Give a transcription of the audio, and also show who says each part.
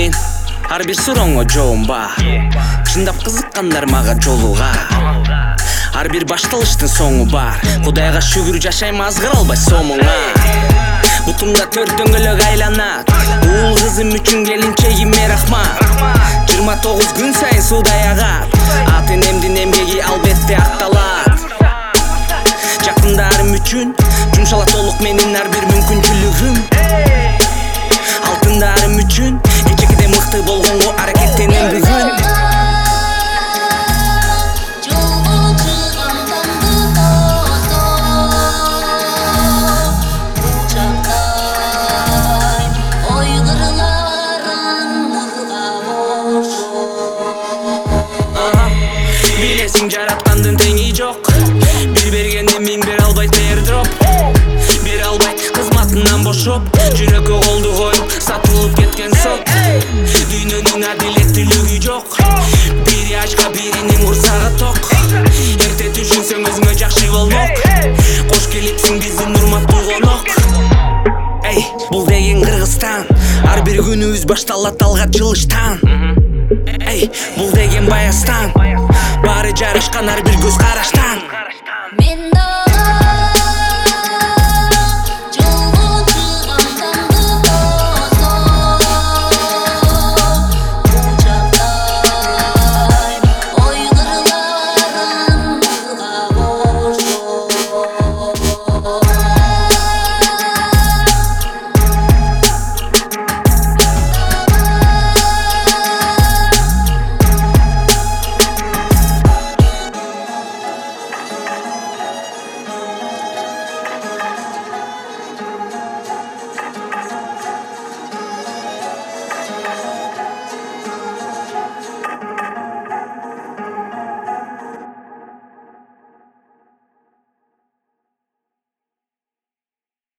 Speaker 1: менин ар бир сурооңо жообум бар. Чындап кызыккандар мага жолуга. Ар бир башталыштын соңу бар. Кудайга шүгүр жашайм азгыра албай сомуңа. Бутумда төрт дөңгөлөк айланат. Уул кызым үчүн келинчегиме рахмат. 29 күн сайын суудай агат. Ата энемдин эмгеги албетте акталат. Жакындарым үчүн жумшала толук менин ар бир мүмкүнчүлүгүм. Алтындарым үчүн эчекиде мыкты болгонго аракеттенем бүгүн. Билесиң жараткандын теңи жок. Бир бергенде миң бер албайт airdrop. Бир албайт кызматынан бошоп. Жүрөккө колду коюп сатылып кеткен сот. Дүйнөнүн адилеттүүлүгү жок. Бири ачка биринин курсагы ток. Эрте түшүнсөң өзүңө жакшы болмок. Кош келипсиң биздин урматтуу конок. Эй, бул деген Кыргызстан. Ар бир күнүбүз башталат алгат жылыштан. Эй, бул деген Баястан. Баары жарашкан ар бир көз караштан.